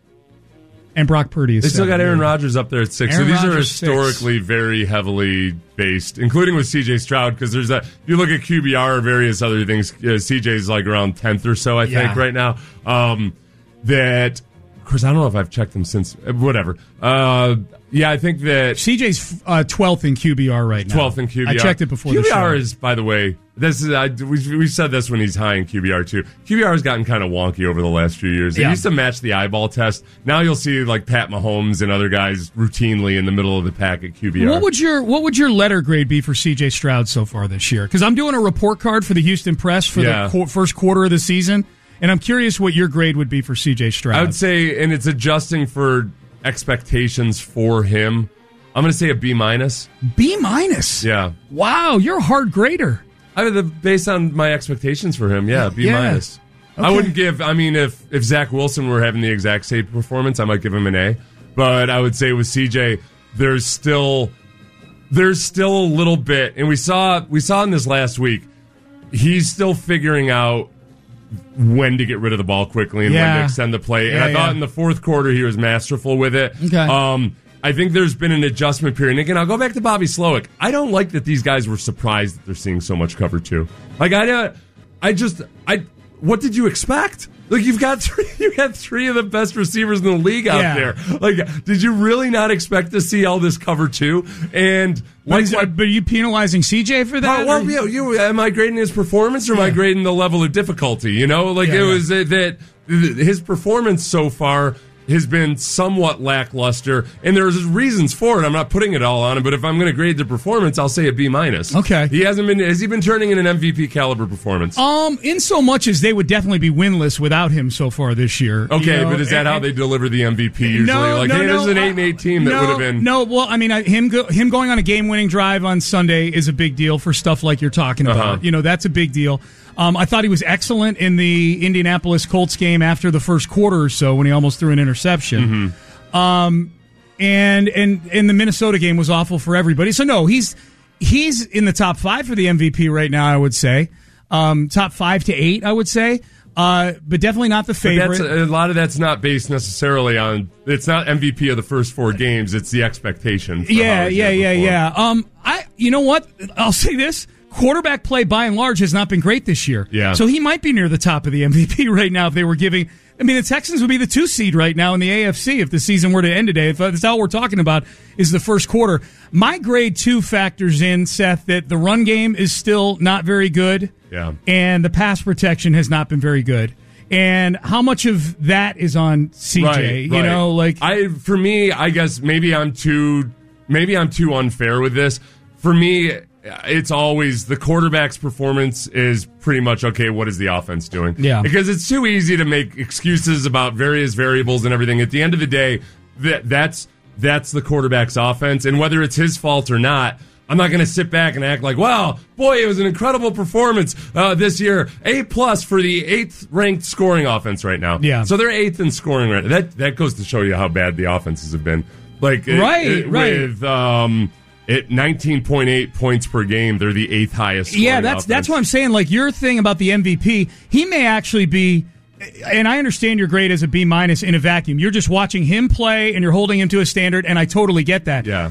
And Brock Purdy is They still seven. got Aaron Rodgers up there at six. Aaron so these Rodgers, are historically six. very heavily based, including with C J Stroud, because there's that. If you look at Q B R or various other things, uh, C J's like around tenth or so, I Yeah. think, right now. Um, that, of course, I don't know if I've checked him since, whatever. Uh, yeah, I think that C J's uh, twelfth in Q B R right now. twelfth in Q B R. I checked it before Q B R the show. is, by the way, this is I, we we said this when he's high in Q B R too. Q B R has gotten kind of wonky over the last few years. It Yeah. used to match the eyeball test. Now you'll see like Pat Mahomes and other guys routinely in the middle of the pack at Q B R. What would your What would your letter grade be for C J Stroud so far this year? Because I'm doing a report card for the Houston Press for Yeah. the qu- first quarter of the season, and I'm curious what your grade would be for C J Stroud. I would say, and it's adjusting for expectations for him. I'm going to say a B minus. B minus. Yeah. Wow, you're a hard grader. I mean, the, based on my expectations for him, yeah, B Yeah. minus. Okay. I wouldn't give. I mean, if if Zach Wilson were having the exact same performance, I might give him an A. But I would say with C J, there's still there's still a little bit, and we saw we saw in this last week, he's still figuring out when to get rid of the ball quickly and when Yeah. to extend the play. And Yeah, I thought yeah. in the fourth quarter he was masterful with it. Okay. Um, I think there's been an adjustment period. And again, I'll go back to Bobby Slowick. I don't like that these guys were surprised that they're seeing so much cover two. Like I, uh, I just, I. What did you expect? Like you've got three, you got three of the best receivers in the league out Yeah. there. Like, did you really not expect to see all this cover two? And What like, is it, but are you penalizing C J for that? uh, well, you, you, am I grading his performance or am I Yeah. grading the level of difficulty? You know, like Yeah, it yeah. was uh, that his performance so far has been somewhat lackluster, and there's reasons for it. I'm not putting it all on him, but if I'm going to grade the performance, I'll say a B minus. Okay. He hasn't been. Has he been turning in an M V P caliber performance? Um, in so much as they would definitely be winless without him so far this year. Okay, you know? but is that And- how they deliver the M V P usually? No, like, no, hey, no, this is an uh, eight and eight team that no, would have been. No, well, I mean, I, him go, him going on a game-winning drive on Sunday is a big deal for stuff like you're talking about. Uh-huh. You know, that's a big deal. Um, I thought he was excellent in the Indianapolis Colts game after the first quarter or so when he almost threw an interception. Mm-hmm. Um, and and and the Minnesota game was awful for everybody. So no, he's he's in the top five for the M V P right now. I would say um, top five to eight. I would say. Uh, but definitely not the But favorite. that's, a lot of that's not based necessarily on. It's not M V P of the first four games. It's the expectation. For Yeah, how he's yeah, gonna yeah, perform. yeah. Um, I, you know what? I'll say this: quarterback play by and large has not been great this year. Yeah. So he might be near the top of the M V P right now if they were giving. I mean, the Texans would be the two seed right now in the A F C if the season were to end today. If that's all we're talking about is the first quarter. My grade two factors in, Seth, that the run game is still not very good. Yeah. And the pass protection has not been very good. And how much of that is on C J? Right, you right. know, like I for me, I guess maybe I'm too maybe I'm too unfair with this. For me, it's always the quarterback's performance is pretty much okay. What is the offense doing? Yeah. Because it's too easy to make excuses about various variables and everything. At the end of the day, that that's that's the quarterback's offense, and whether it's his fault or not. I'm not going to sit back and act like, wow, boy, it was an incredible performance uh, this year. A plus for the eighth ranked scoring offense right now. Yeah. So they're eighth in scoring right now. That that goes to show you how bad the offenses have been. Like it- Right, it- right. With um, at nineteen point eight points per game, they're the eighth highest. Scoring yeah, that's offense. that's what I'm saying. Like your thing about the M V P, he may actually be. And I understand your grade as a B minus in a vacuum. You're just watching him play and you're holding him to a standard, and I totally get that. Yeah.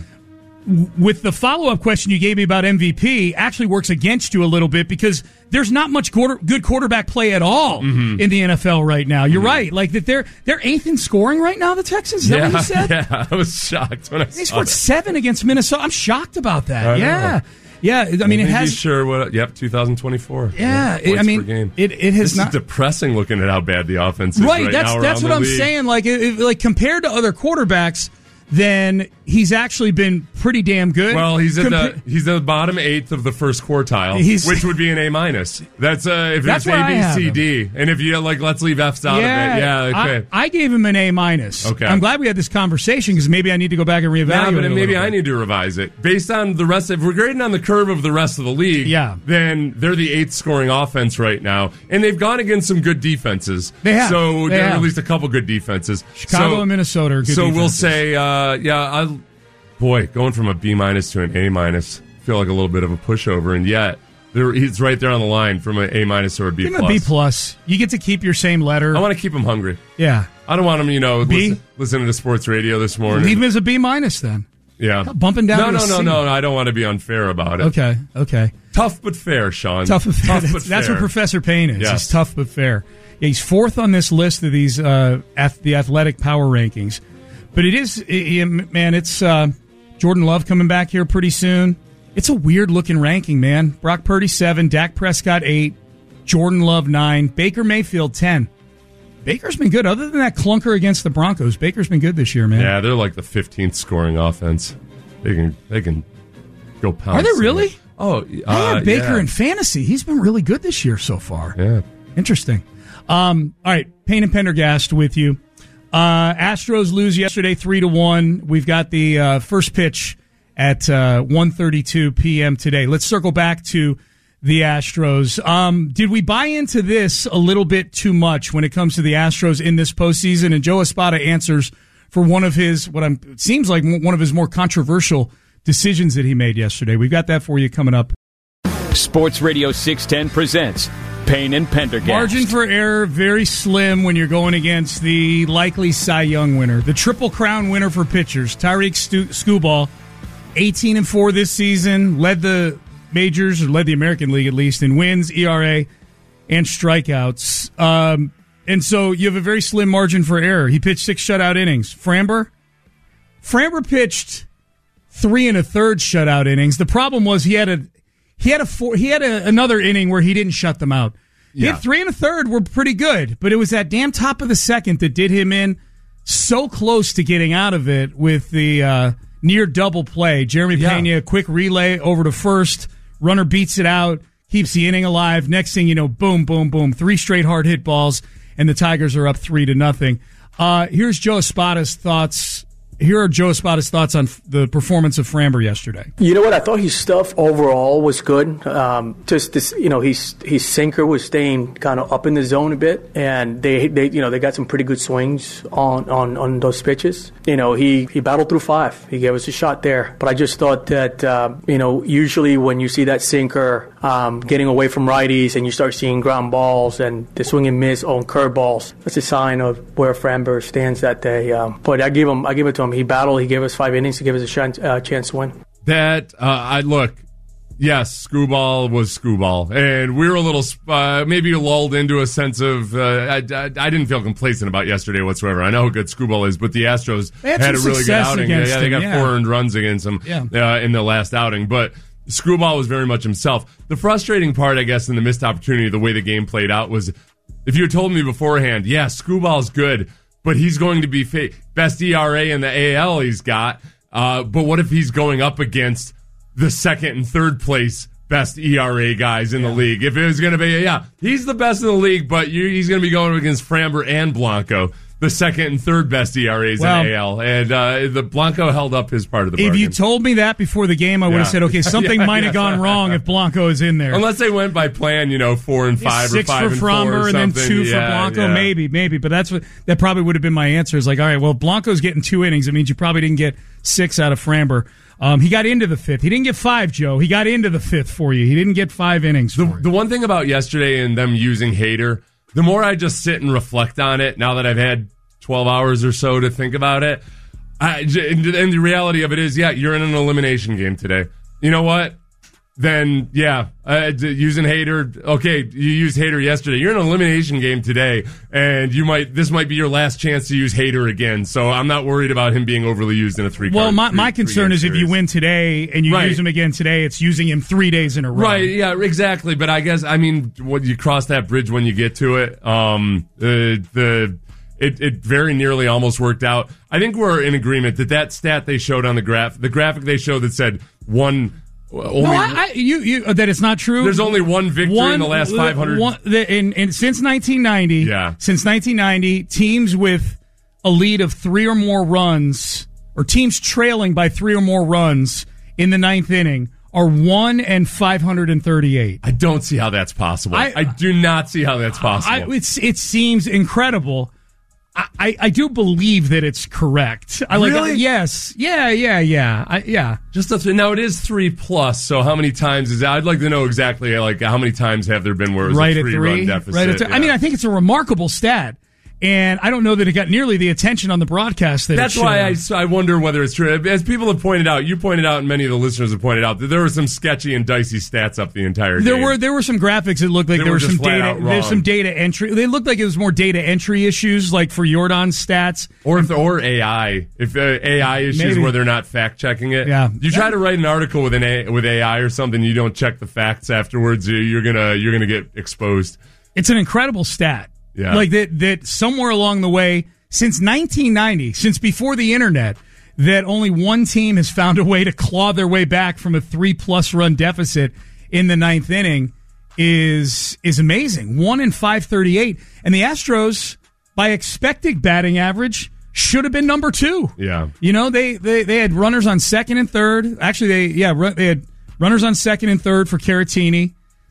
With the follow-up question you gave me about M V P, actually works against you a little bit because there's not much quarter, good quarterback play at all Mm-hmm. in the N F L right now. You're right. Like that they're they're eighth in scoring right now, the Texans? Is that Yeah, what you said? yeah, I was shocked when I They saw scored that. seven against Minnesota. I'm shocked about that. I know. yeah. Yeah. I mean, it Maybe has. sure what. Yep, twenty twenty-four. Yeah, it- points I mean, per game. it- it has this not- is depressing looking at how bad the offense is Right, right that's now that's around what the I'm league. saying. Like, if, like compared to other quarterbacks, then he's actually been pretty damn good. Well, he's in Compa- the he's in the bottom eighth of the first quartile, He's- which would be an A minus. That's uh, if That's it's where I A, B, have C, him. D, and if you like, let's leave F's out yeah, of it. Yeah, okay. I, I gave him an A minus. Okay. I'm glad we had this conversation because maybe I need to go back and reevaluate. Yeah, but it a maybe little I bit. need to revise it based on the rest. If we're grading on the curve of the rest of the league, Yeah. then they're the eighth scoring offense right now, and they've gone against some good defenses. They have. So They they're have. at least a couple good defenses. Chicago so, and Minnesota are good So we'll defenses. say, uh, yeah, I, boy, going from a B minus to an A minus, feel like a little bit of a pushover, and yet there, he's right there on the line from an A minus or a B Give him plus. a B plus. You get to keep your same letter. I want to keep him hungry. yeah. I don't want him, you know, B? listen, listening to sports radio this morning. Leave him as a B minus then. Yeah, Bumping down No, to no, a no, C. no. I don't want to be unfair about it. Okay. Okay. Tough but fair, Sean. Tough but fair. Tough that's, but that's fair. what Professor Payne is. Yes. He's tough but fair. Yeah, he's fourth on this list of these uh, ath- the athletic power rankings. But it is, it, it- man, it's uh, Jordan Love coming back here pretty soon. It's a weird looking ranking, man. Brock Purdy seven, Dak Prescott eight, Jordan Love nine, Baker Mayfield ten. Baker's been good. Other than that clunker against the Broncos, Baker's been good this year, man. Yeah, they're like the fifteenth scoring offense. They can they can go pound. Are they sand. really? Oh, uh, I had Baker yeah. in fantasy. He's been really good this year so far. Yeah. Interesting. Um, all right, Payne and Pendergast with you. Uh, Astros lose yesterday three to one. We've got the uh, first pitch at uh, one thirty-two p.m. today. Let's circle back to the Astros. Um, did we buy into this a little bit too much when it comes to the Astros in this postseason? And Joe Espada answers for one of his, what I'm, it seems like one of his more controversial decisions that he made yesterday. We've got that for you coming up. Sports Radio six ten presents Payne and Pendergast. Margin for error very slim when you're going against the likely Cy Young winner, the Triple Crown winner for pitchers, Tyreek Stu- Skubal, eighteen and four this season, led the majors or led the American League at least in wins, E R A, and strikeouts. Um, and so you have a very slim margin for error. He pitched six shutout innings. Framber, Framber pitched three and a third shutout innings. The problem was he had a he had a four, he had a, another inning where he didn't shut them out. He Yeah. had three and a third were pretty good, but it was that damn top of the second that did him in so close to getting out of it with the uh, near double play. Jeremy Yeah. Pena, quick relay over to first. Runner beats it out, keeps the inning alive. Next thing you know, boom, boom, boom. Three straight hard hit balls, and the Tigers are up three to nothing. Uh, here's Joe Espada's thoughts. Here are Joe Espada's thoughts on f- the performance of Framber yesterday. You know what? I thought his stuff overall was good. Um, just this, you know, his his sinker was staying kind of up in the zone a bit, and they, they, you know, they got some pretty good swings on, on, on those pitches. You know, he, he battled through five. He gave us a shot there, but I just thought that, uh, you know, usually when you see that sinker um, getting away from righties and you start seeing ground balls and the swing and miss on curveballs, that's a sign of where Framber stands that day. Um, but I give him, I give it to him. He battled. He gave us five innings to give us a chance, uh, chance to win. That uh, I look. Yes, Skubal was Skubal, and we were a little uh, maybe lulled into a sense of. Uh, I, I, I didn't feel complacent about yesterday whatsoever. I know how good Skubal is, but the Astros They had had a some really good success outing. Yeah, against yeah, they him, got yeah. four earned runs against him Yeah. uh, in the last outing, but. Skubal was very much himself. The frustrating part, I guess, in the missed opportunity, the way the game played out was, if you had told me beforehand, yeah, Skubal's good, but he's going to be fa- best E R A in the A L he's got. Uh, but what if he's going up against the second and third place best E R A guys in yeah. the league? If it was going to be, yeah, he's the best in the league, but you, he's going to be going against Framber and Blanco, the second and third best E R As well, in A L. And uh, the Blanco held up his part of the If bargain. you told me that before the game, I would Yeah. have said, okay, something Yeah, might yeah. have gone wrong if Blanco is in there. Unless they went by plan, you know, four and five Six or five for and four or Framber and then something. two for Yeah, Blanco, yeah. maybe, maybe. But that's what that probably would have been my answer. Is like, all right, well, if Blanco's getting two innings, it means you probably didn't get six out of Framber. Um, he got into the fifth. He didn't get five, Joe. He got into the fifth for you. He didn't get five innings for The, you. the one thing about yesterday and them using Hader, the more I just sit and reflect on it, now that I've had twelve hours or so to think about it, I, and the reality of it is, yeah, you're in an elimination game today. You know what? Then, yeah, uh, using Hader, okay, you used Hader yesterday. You're in an elimination game today, and you might this might be your last chance to use Hader again. So I'm not worried about him being overly used in a three. Well, my, three, my concern is if you win today and you Right. use him again today, it's using him three days in a row. Right, yeah, exactly. But I guess, I mean, when you cross that bridge when you get to it, um, the, the, it, it very nearly almost worked out. I think we're in agreement that that stat they showed on the graph, the graphic they showed that said one. Only, no, I, I, you, you, that it's not true. There's only one victory one, in the last five hundred. One, the, in, in, since nineteen ninety, yeah. since nineteen ninety, teams with a lead of three or more runs, or teams trailing by three or more runs in the ninth inning, are one and five hundred thirty-eight. I don't see how that's possible. I, I do not see how that's possible. I, it's, it seems incredible. I, I, I do believe that it's correct. I like. Really? Yes. Yeah. Yeah. Yeah. I, yeah. Just a th- now it is three plus. So how many times is that? I'd like to know exactly like how many times have there been where it was right a three, at three run deficit. Right at th- yeah. I mean, I think it's a remarkable stat. And I don't know that it got nearly the attention on the broadcast that That's it should. why I, I wonder whether it's true. As people have pointed out, you pointed out, and many of the listeners have pointed out, that there were some sketchy and dicey stats up the entire there game. were there were some graphics that looked like They there were was some just flat data out wrong. there's some data entry. They looked like it was more data entry issues, like for Jordan's stats, or if or A I, if uh, A I issues Maybe. where they're not fact checking it. Yeah. you try to write an article with an A, with A I or something, you don't check the facts afterwards. You're gonna you're gonna get exposed. It's an incredible stat. Yeah. Like that, that somewhere along the way, since nineteen ninety, since before the internet, that only one team has found a way to claw their way back from a three-plus run deficit in the ninth inning is is amazing. One in five thirty-eight. And the Astros, by expected batting average, should have been number two. Yeah. You know, they, they, they had runners on second and third. Actually, they yeah run, they had runners on second and third for Caratini.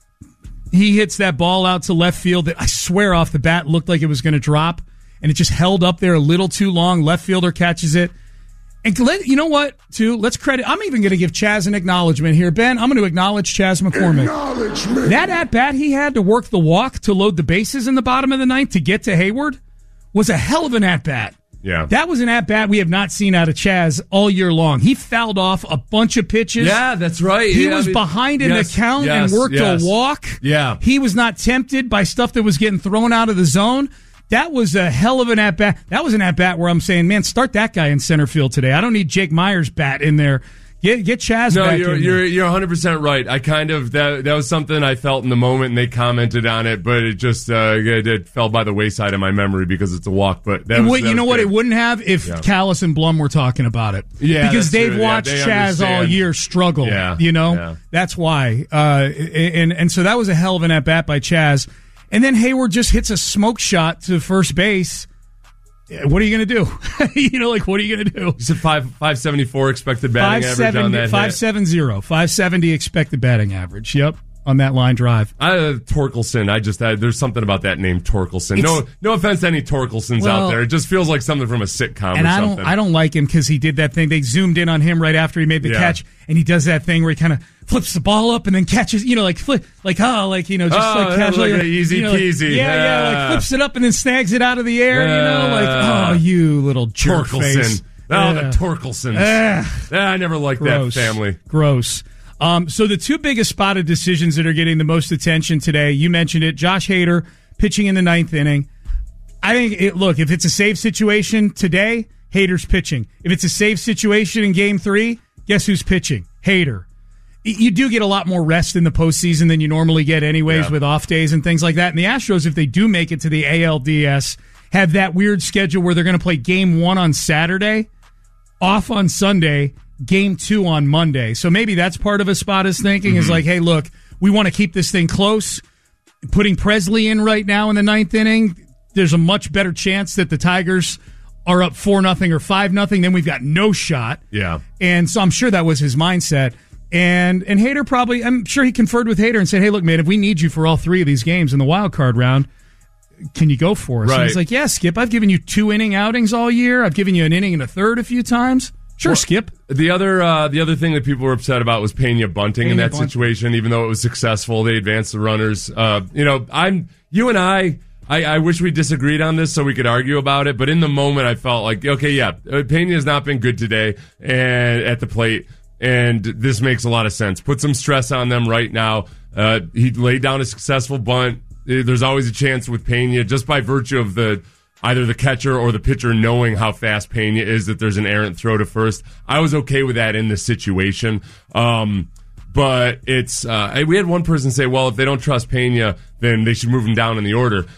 He hits that ball out to left field that I swear off the bat looked like it was going to drop, and it just held up there a little too long. Left fielder catches it. And let, you know what, too? Let's credit. I'm even going to give Chaz an acknowledgement here. Ben, I'm going to acknowledge Chaz McCormick. That at-bat he had to work the walk to load the bases in the bottom of the ninth to get to Hayward was a hell of an at-bat. Yeah. That was an at-bat we have not seen out of Chaz all year long. He fouled off a bunch of pitches. Yeah, that's right. He yeah, was I mean, behind in yes, the count yes, and worked yes. a walk. Yeah. He was not tempted by stuff that was getting thrown out of the zone. That was a hell of an at-bat. That was an at-bat where I'm saying, man, start that guy in center field today. I don't need Jake Myers' bat in there. Get get Chaz no, back you're, in you're, there. you're one hundred percent right. I kind of, that that was something I felt in the moment, and they commented on it, but it just uh, it, it fell by the wayside in my memory because it's a walk. But that was, Wait, that you know was what? good. It wouldn't have if Yeah. Callis and Blum were talking about it. Yeah, because that's they've true. Yeah, watched they Chaz all understand. year struggle. Yeah, you know yeah. that's why. Uh, and and so that was a hell of an at bat by Chaz. And then Hayward just hits a smoke shot to first base. What are you going to do? you know, like, what are you going to do? You said five five seventy four expected batting average on that. five seventy, five seventy expected batting average. Yep, on that line drive. I, uh, Torkelson. I just uh, there's something about that name Torkelson. It's, no, no offense to any Torkelsons well, out there. It just feels like something from a sitcom and or I something. don't, I don't like him because he did that thing. They zoomed in on him right after he made the Yeah. catch, and he does that thing where he kind of flips the ball up and then catches. You know, like flip, like oh, like you know, just Oh, like casually, like a easy you know, like- peasy. yeah, yeah, Yeah. like flips it up and then snags it out of the air. You know, like Yeah. oh, you little jerk face. Torkelson. Oh, Yeah. the Torkelsons. Ah. Ah, I never liked Gross. that family. Gross. Um, so the two biggest spotted decisions that are getting the most attention today, you mentioned it, Josh Hader pitching in the ninth inning. I think, it, look, if it's a save situation today, Hader's pitching. If it's a save situation in game three, guess who's pitching? Hader. You do get a lot more rest in the postseason than you normally get anyways Yeah. with off days and things like that. And the Astros, if they do make it to the A L D S, have that weird schedule where they're going to play game one on Saturday, off on Sunday, game two on Monday. So maybe that's part of Espada's thinking mm-hmm. is like, hey, look, we want to keep this thing close. Putting Presley in right now in the ninth inning, there's a much better chance that the Tigers are up four nothing or five nothing. Then we've got no shot. Yeah. And so I'm sure that was his mindset. And and Hader probably, I'm sure he conferred with Hader and said, hey, look, man, if we need you for all three of these games in the wild card round, can you go for us? Right. And he's like, yeah, Skip, I've given you two inning outings all year. I've given you an inning and a third a few times. Sure, Well, Skip. The other uh, the other thing that people were upset about was Pena bunting in Pena that bunt. situation. Even though it was successful, they advanced the runners. Uh, you know, I'm you and I, I. I wish we disagreed on this so we could argue about it. But in the moment, I felt like, okay, yeah, Pena has not been good today and at the plate, and this makes a lot of sense. Put some stress on them right now. Uh, he laid down a successful bunt. There's always a chance with Pena just by virtue of the. Either the catcher or the pitcher knowing how fast Pena is that there's an errant throw to first. I was okay with that in this situation. Um, but it's, uh, we had one person say, well, if they don't trust Pena, then they should move him down in the order.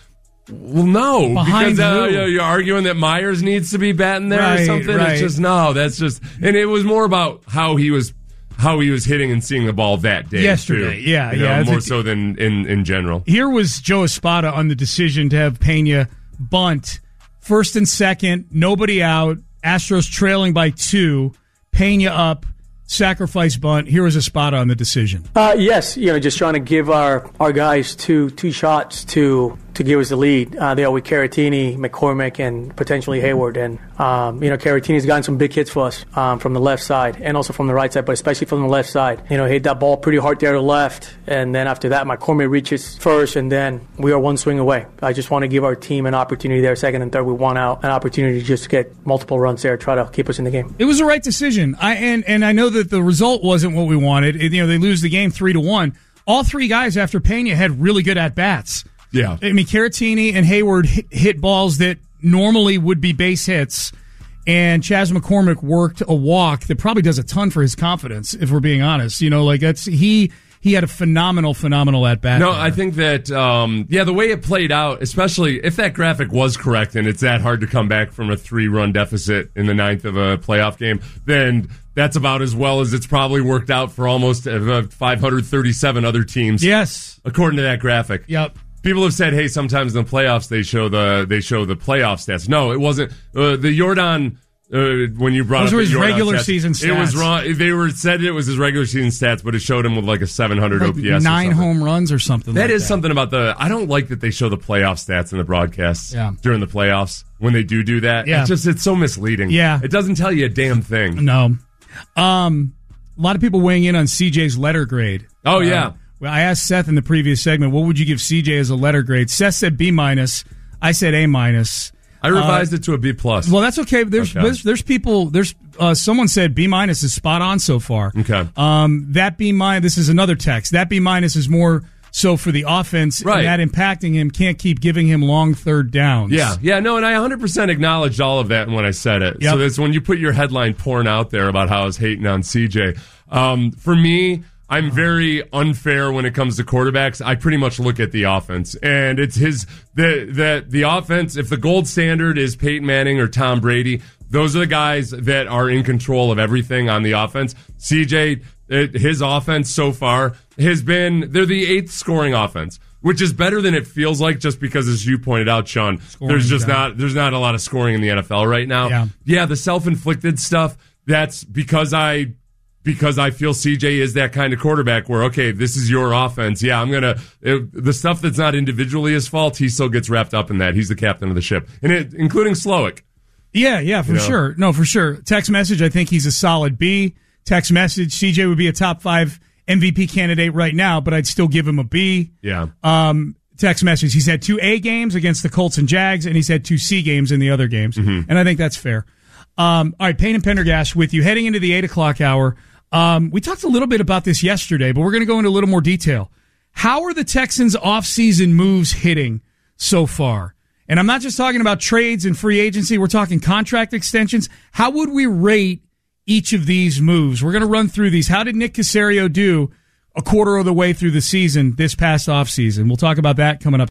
Well, no, Behind because uh, who? you know, you're arguing that Myers needs to be batting there Right, or something. right. It's just no. That's just, and it was more about how he was, how he was hitting and seeing the ball that day. Yesterday, too. yeah, You know, yeah. more It's a- so than in in general. Here was Joe Espada on the decision to have Pena bunt first and second, nobody out. Astros trailing by two. Pena up. Sacrifice bunt. Here was Espada on the decision. Uh, yes, you know, just trying to give our, our guys two two shots to to give us the lead. Uh, they are with Caratini, McCormick, and potentially Hayward. And um, you know, Caratini's gotten some big hits for us um, from the left side and also from the right side, but especially from the left side. You know, hit that ball pretty hard there to left, and then after that, McCormick reaches first, and then we are one swing away. I just want to give our team an opportunity there, second and third. We want out an opportunity to just get multiple runs there, try to keep us in the game. It was the right decision. I and and I know that the result wasn't what we wanted. It, you know, they lose the game three to one. All three guys after Pena had really good at bats. Yeah, I mean, Caratini and Hayward hit, hit balls that normally would be base hits, and Chas McCormick worked a walk that probably does a ton for his confidence. If we're being honest, you know, like that's he. He had a phenomenal, phenomenal at bat. No, there. I think that, um, yeah, the way it played out, especially if that graphic was correct and it's that hard to come back from a three-run deficit in the ninth of a playoff game, then that's about as well as it's probably worked out for almost uh, five hundred thirty-seven other teams. Yes, according to that graphic. Yep. People have said, hey, sometimes in the playoffs they show the they show the playoff stats. No, it wasn't. Uh, the Jordan. Uh, when you brought Those up were his Jordan regular stats, season stats. It was wrong. They were said it was his regular season stats, but it showed him with like a seven hundred like O P S. nine or home runs or something. That like is that. something about the. I don't like that they show the playoff stats in the broadcasts Yeah. during the playoffs when they do do that. Yeah. It's just it's so misleading. Yeah. It doesn't tell you a damn thing. No. Um, a lot of people weighing in on C J's letter grade. Oh yeah. Uh, well, I asked Seth in the previous segment, what would you give C J as a letter grade? Seth said B minus. I said A minus. I revised uh, it to a B plus. Well, that's okay. There's okay. there's, there's people. There's uh, someone said B minus is spot on so far. Okay. Um, that B minus. This is another text. That B minus is more so for the offense, right. and that impacting him. Can't keep giving him long third downs. Yeah, yeah, no, and I one hundred percent acknowledged all of that when I said it. Yep. So that's when you put your headline pouring out there about how I was hating on C J. Um, for me, I'm very unfair when it comes to quarterbacks. I pretty much look at the offense, and it's his the the the offense. If the gold standard is Peyton Manning or Tom Brady, those are the guys that are in control of everything on the offense. C J, it, his offense so far has been they're the eighth scoring offense, which is better than it feels like. Just because, as you pointed out, Sean, Scoring there's just down. not there's not a lot of scoring in the N F L right now. Yeah, yeah, the self-inflicted stuff. That's because I. Because I feel C J is that kind of quarterback where, okay, this is your offense. Yeah, I'm going to... The stuff that's not individually his fault, he still gets wrapped up in that. He's the captain of the ship, and it, including Slowick. Yeah, yeah, for You know? sure. No, for sure. Text message, I think he's a solid B. Text message, C J would be a top five M V P candidate right now, but I'd still give him a B. Yeah. Um, text message, he's had two A games against the Colts and Jags, and he's had two C games in the other games, Mm-hmm. and I think that's fair. Um, all right, Payne and Pendergast with you. Heading into the eight o'clock hour, um, we talked a little bit about this yesterday, but we're going to go into a little more detail. How are the Texans' offseason moves hitting so far? And I'm not just talking about trades and free agency. We're talking contract extensions. How would we rate each of these moves? We're going to run through these. How did Nick Caserio do a quarter of the way through the season this past offseason? We'll talk about that coming up.